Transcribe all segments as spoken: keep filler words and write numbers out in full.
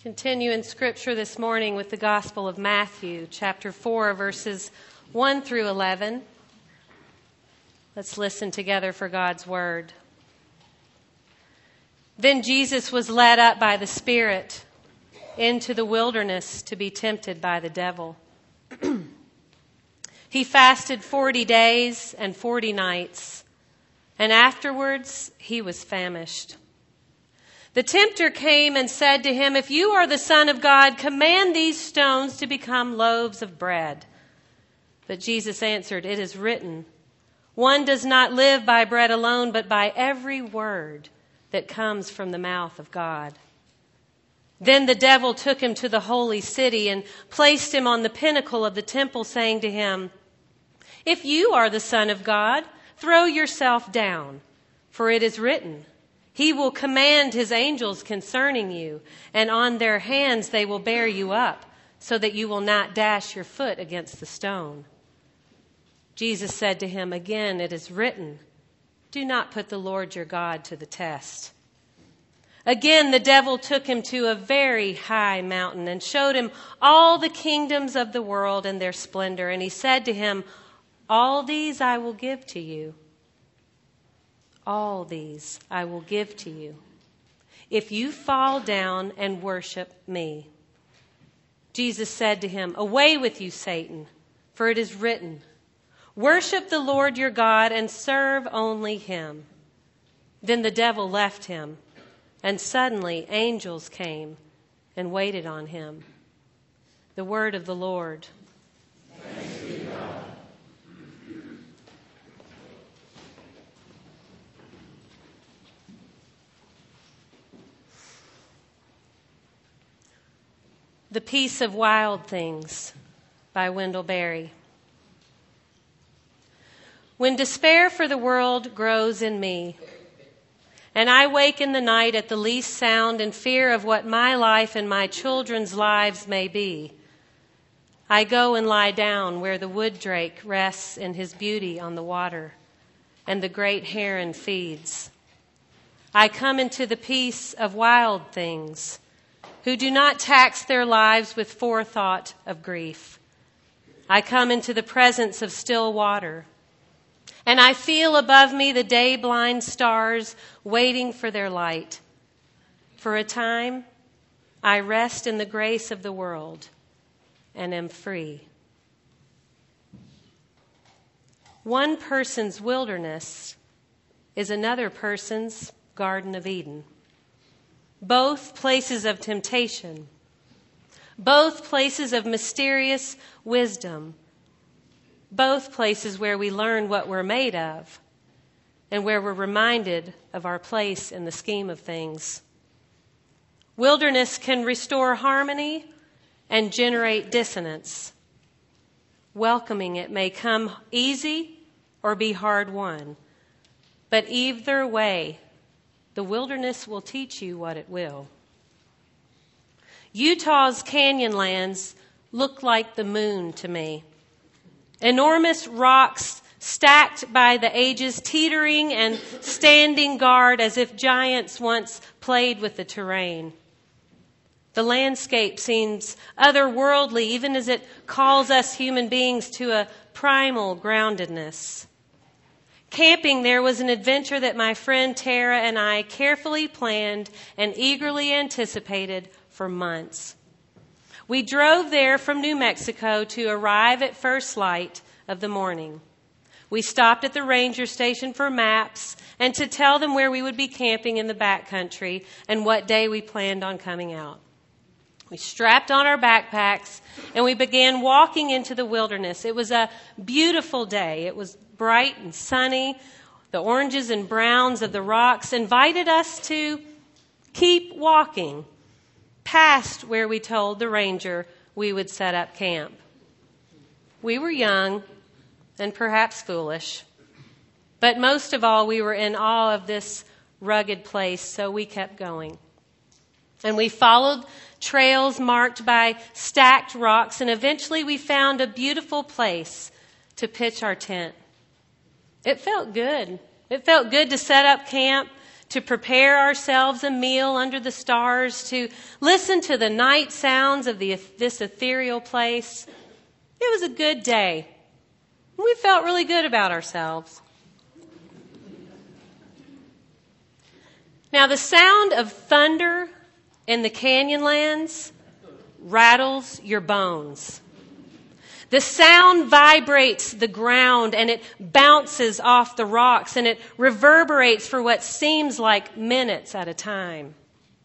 Continue in Scripture this morning with the Gospel of Matthew, chapter four, verses one through eleven. Let's listen together for God's Word. Then Jesus was led up by the Spirit into the wilderness to be tempted by the devil. He fasted forty days and forty nights, and afterwards he was famished. The tempter came and said to him, "If you are the Son of God, command these stones to become loaves of bread." But Jesus answered, "It is written, one does not live by bread alone, but by every word that comes from the mouth of God." Then the devil took him to the holy city and placed him on the pinnacle of the temple, saying to him, "If you are the Son of God, throw yourself down, for it is written, He will command His angels concerning you, and on their hands they will bear you up, so that you will not dash your foot against the stone." Jesus said to him, "Again it is written, do not put the Lord your God to the test." Again the devil took him to a very high mountain and showed him all the kingdoms of the world and their splendor. And he said to him, "All these I will give to you. All these I will give to you, if you fall down and worship me." Jesus said to him, "Away with you, Satan, for it is written, worship the Lord your God and serve only Him." Then the devil left him, and suddenly angels came and waited on him. The word of the Lord. Thanks be to God. The Peace of Wild Things by Wendell Berry. When despair for the world grows in me, and I wake in the night at the least sound in fear of what my life and my children's lives may be, I go and lie down where the wood drake rests in his beauty on the water, and the great heron feeds. I come into the peace of wild things, who do not tax their lives with forethought of grief. I come into the presence of still water, and I feel above me the day-blind stars waiting for their light. For a time, I rest in the grace of the world and am free. One person's wilderness is another person's Garden of Eden. Both places of temptation, both places of mysterious wisdom, both places where we learn what we're made of and where we're reminded of our place in the scheme of things. Wilderness can restore harmony and generate dissonance. Welcoming it may come easy or be hard-won, but either way, the wilderness will teach you what it will. Utah's canyonlands look like the moon to me. Enormous rocks stacked by the ages, teetering and standing guard as if giants once played with the terrain. The landscape seems otherworldly, even as it calls us human beings to a primal groundedness. Camping there was an adventure that my friend Tara and I carefully planned and eagerly anticipated for months. We drove there from New Mexico to arrive at first light of the morning. We stopped at the ranger station for maps and to tell them where we would be camping in the backcountry and what day we planned on coming out. We strapped on our backpacks and we began walking into the wilderness. It was a beautiful day. It was bright and sunny. The oranges and browns of the rocks invited us to keep walking past where we told the ranger we would set up camp. We were young and perhaps foolish, but most of all, we were in awe of this rugged place, so we kept going. And we followed trails marked by stacked rocks, and eventually we found a beautiful place to pitch our tent. It felt good. It felt good to set up camp, to prepare ourselves a meal under the stars, to listen to the night sounds of the, this ethereal place. It was a good day. We felt really good about ourselves. Now, the sound of thunder in the Canyonlands rattles your bones. The sound vibrates the ground and it bounces off the rocks and it reverberates for what seems like minutes at a time.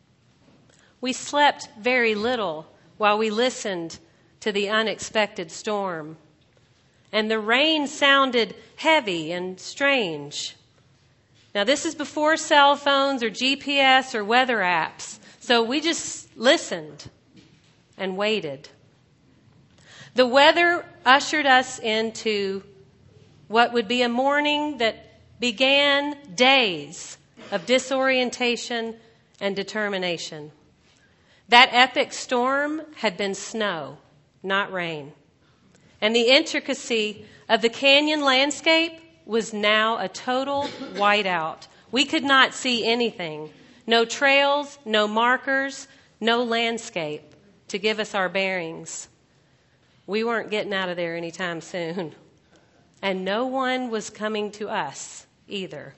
We slept very little while we listened to the unexpected storm. And the rain sounded heavy and strange. Now, this is before cell phones or G P S or weather apps. So we just listened and waited. The weather ushered us into what would be a morning that began days of disorientation and determination. That epic storm had been snow, not rain. And the intricacy of the canyon landscape was now a total whiteout. We could not see anything. No trails, no markers, no landscape to give us our bearings. We weren't getting out of there anytime soon. And no one was coming to us either.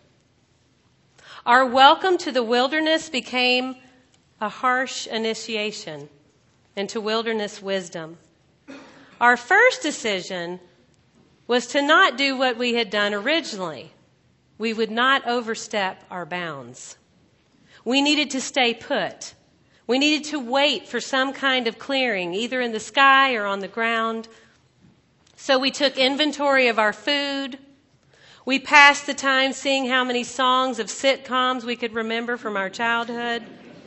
Our welcome to the wilderness became a harsh initiation into wilderness wisdom. Our first decision was to not do what we had done originally. We would not overstep our bounds. We needed to stay put. We needed to wait for some kind of clearing, either in the sky or on the ground. So we took inventory of our food. We passed the time seeing how many songs of sitcoms we could remember from our childhood.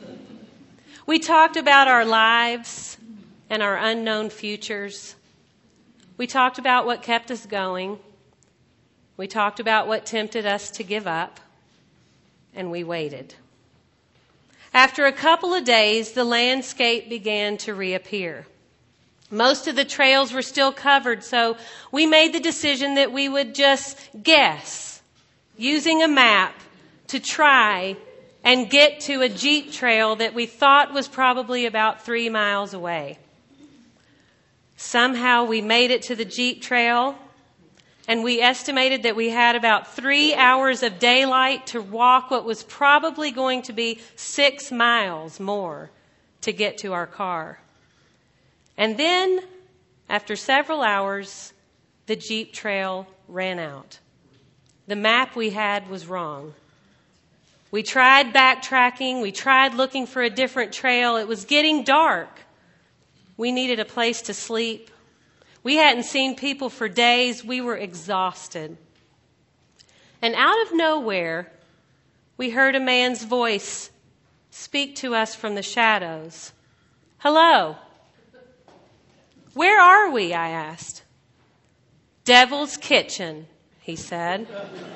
We talked about our lives and our unknown futures. We talked about what kept us going. We talked about what tempted us to give up. And we waited. After a couple of days, the landscape began to reappear. Most of the trails were still covered, so we made the decision that we would just guess, using a map, to try and get to a jeep trail that we thought was probably about three miles away. Somehow we made it to the jeep trail, and we estimated that we had about three hours of daylight to walk what was probably going to be six miles more to get to our car. And then, after several hours, the jeep trail ran out. The map we had was wrong. We tried backtracking. We tried looking for a different trail. It was getting dark. We needed a place to sleep. We hadn't seen people for days. We were exhausted. And out of nowhere, we heard a man's voice speak to us from the shadows. "Hello." "Where are we?" I asked. "Devil's Kitchen," he said.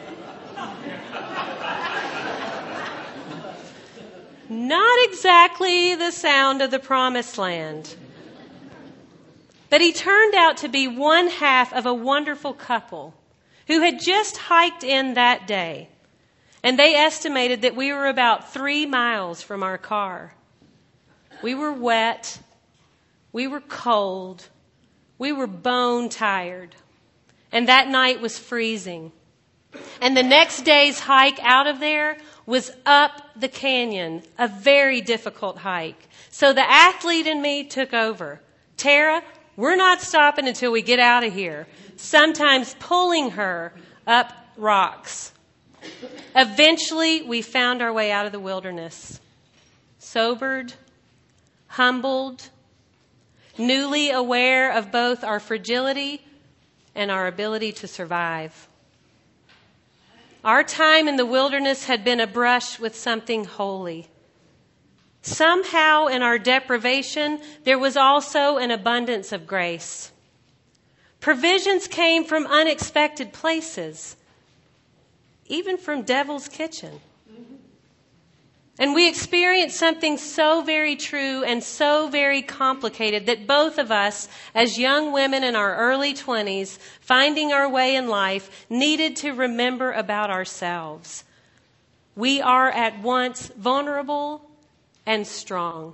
Not exactly the sound of the promised land. But he turned out to be one half of a wonderful couple who had just hiked in that day. And they estimated that we were about three miles from our car. We were wet. We were cold. We were bone tired. And that night was freezing. And the next day's hike out of there was up the canyon, a very difficult hike. So the athlete in me took over. "Tara, we're not stopping until we get out of here," sometimes pulling her up rocks. Eventually, we found our way out of the wilderness, sobered, humbled, newly aware of both our fragility and our ability to survive. Our time in the wilderness had been a brush with something holy. Somehow in our deprivation, there was also an abundance of grace. Provisions came from unexpected places, even from Devil's Kitchen. And we experienced something so very true and so very complicated that both of us, as young women in our early twenties, finding our way in life, needed to remember about ourselves. we are at once vulnerable and strong.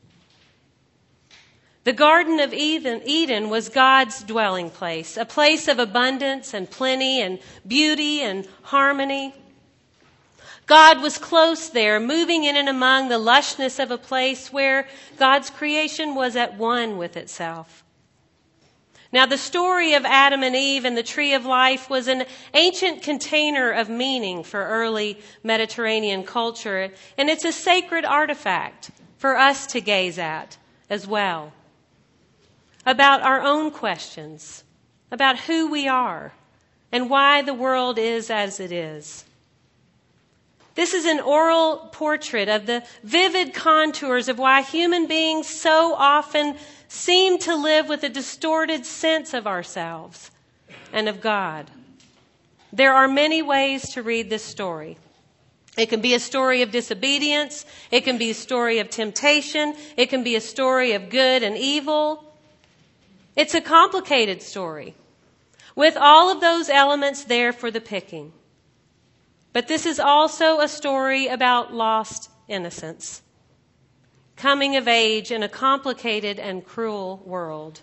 The Garden of Eden, Eden was God's dwelling place, a place of abundance and plenty and beauty and harmony. God was close there, moving in and among the lushness of a place where God's creation was at one with itself. Now, the story of Adam and Eve and the tree of life was an ancient container of meaning for early Mediterranean culture, and it's a sacred artifact for us to gaze at as well. About our own questions, about who we are, and why the world is as it is. This is an oral portrait of the vivid contours of why human beings so often seem to live with a distorted sense of ourselves and of God. There are many ways to read this story. It can be a story of disobedience. It can be a story of temptation. It can be a story of good and evil. It's a complicated story with all of those elements there for the picking. But this is also a story about lost innocence, coming of age in a complicated and cruel world.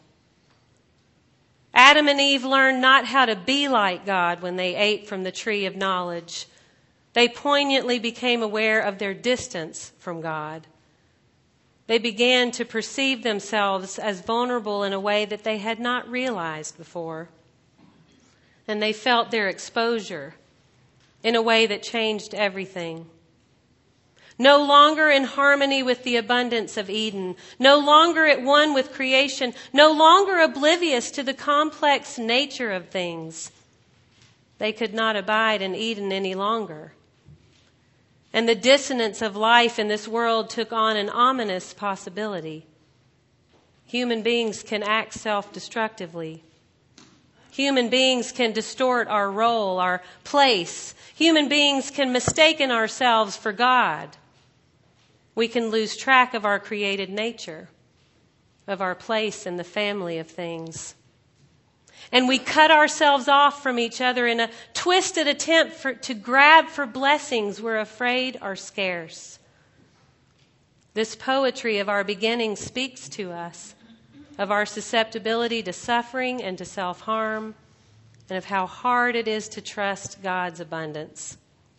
Adam and Eve learned not how to be like God when they ate from the tree of knowledge. They poignantly became aware of their distance from God. They began to perceive themselves as vulnerable in a way that they had not realized before. And they felt their exposure in a way that changed everything. No longer in harmony with the abundance of Eden, no longer at one with creation, no longer oblivious to the complex nature of things. They could not abide in Eden any longer. And the dissonance of life in this world took on an ominous possibility. Human beings can act self-destructively. Human beings can distort our role, our place. Human beings can mistaken ourselves for God. We can lose track of our created nature, of our place in the family of things. And we cut ourselves off from each other in a twisted attempt for, to grab for blessings we're afraid are scarce. This poetry of our beginning speaks to us of our susceptibility to suffering and to self-harm, and of how hard it is to trust God's abundance.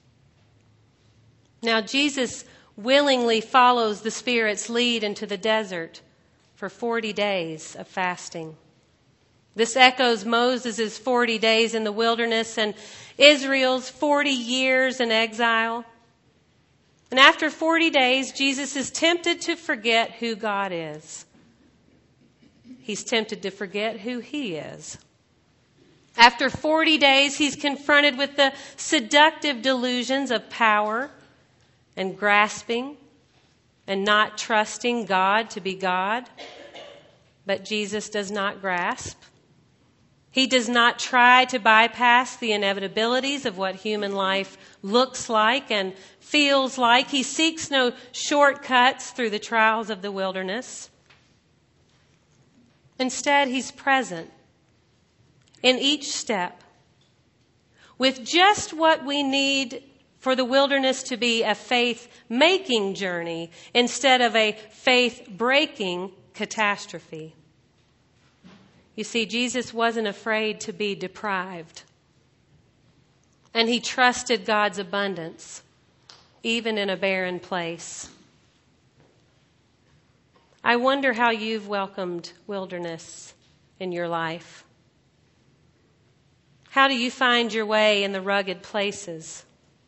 Now, Jesus willingly follows the Spirit's lead into the desert for forty days of fasting. This echoes Moses' forty days in the wilderness and Israel's forty years in exile. And after forty days, Jesus is tempted to forget who God is. He's tempted to forget who he is. After forty days, he's confronted with the seductive delusions of power and grasping and not trusting God to be God. But Jesus does not grasp. He does not try to bypass the inevitabilities of what human life looks like and feels like. He seeks no shortcuts through the trials of the wilderness. Instead, he's present in each step with just what we need for the wilderness to be a faith-making journey instead of a faith-breaking catastrophe. You see, Jesus wasn't afraid to be deprived. And he trusted God's abundance, even in a barren place. I wonder how you've welcomed wilderness in your life. How do you find your way in the rugged places?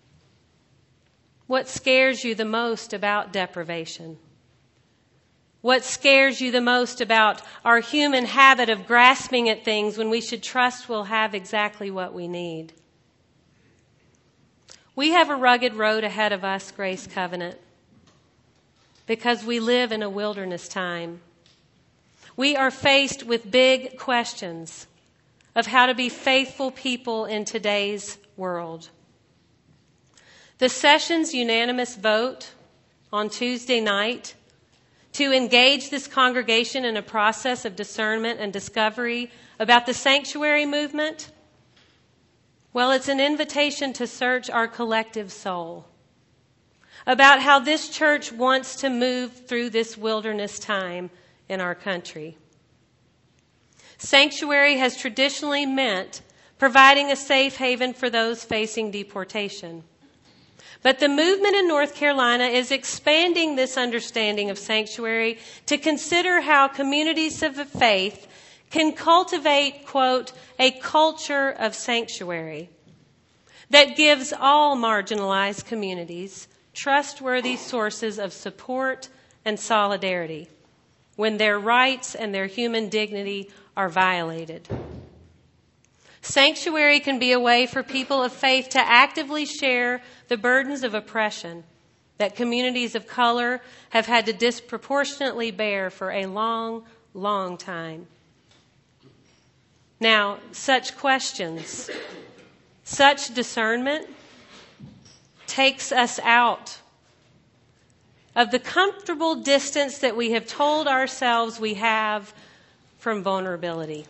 What scares you the most about deprivation? What scares you the most about our human habit of grasping at things when we should trust we'll have exactly what we need? We have a rugged road ahead of us, Grace Covenant, because we live in a wilderness time. We are faced with big questions of how to be faithful people in today's world. The session's unanimous vote on Tuesday night to engage this congregation in a process of discernment and discovery about the sanctuary movement, well, it's an invitation to search our collective soul about how this church wants to move through this wilderness time in our country. Sanctuary has traditionally meant providing a safe haven for those facing deportation. But the movement in North Carolina is expanding this understanding of sanctuary to consider how communities of faith can cultivate, quote, a culture of sanctuary that gives all marginalized communities trustworthy sources of support and solidarity when their rights and their human dignity are violated. Sanctuary can be a way for people of faith to actively share the burdens of oppression that communities of color have had to disproportionately bear for a long, long time. Now, such questions, such discernment takes us out of the comfortable distance that we have told ourselves we have from vulnerability.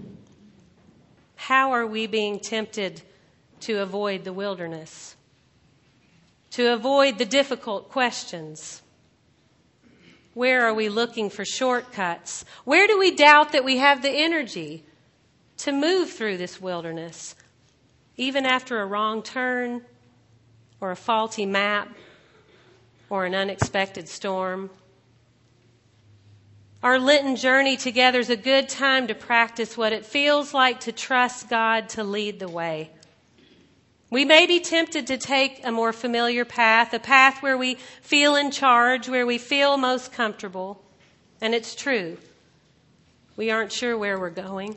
How are we being tempted to avoid the wilderness? To avoid the difficult questions? Where are we looking for shortcuts? Where do we doubt that we have the energy to move through this wilderness, even after a wrong turn or a faulty map or an unexpected storm? Our Lenten journey together is a good time to practice what it feels like to trust God to lead the way. We may be tempted to take a more familiar path, a path where we feel in charge, where we feel most comfortable. And it's true. We aren't sure where we're going.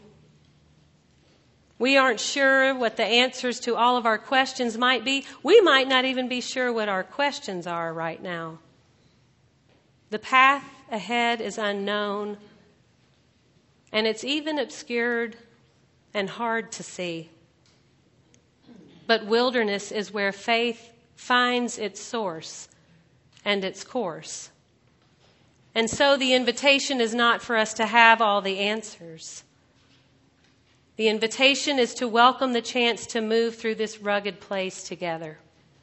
We aren't sure what the answers to all of our questions might be. We might not even be sure what our questions are right now. The path ahead is unknown, and it's even obscured and hard to see. But wilderness is where faith finds its source and its course. And so the invitation is not for us to have all the answers. The invitation is to welcome the chance to move through this rugged place together.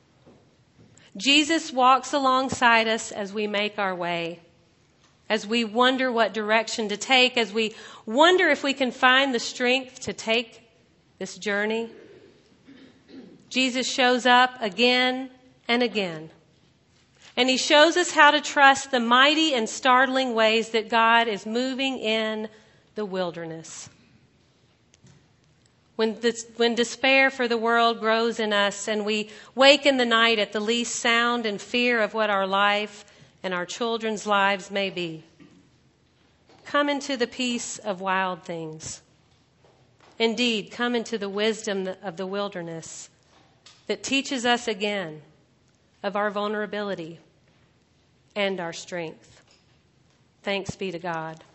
Jesus walks alongside us as we make our way, as we wonder what direction to take, as we wonder if we can find the strength to take this journey. Jesus shows up again and again, and he shows us how to trust the mighty and startling ways that God is moving in the wilderness. When, this, when despair for the world grows in us and we wake in the night at the least sound and fear of what our life and our children's lives may be, come into the peace of wild things. Indeed, come into the wisdom of the wilderness that teaches us again of our vulnerability and our strength. Thanks be to God.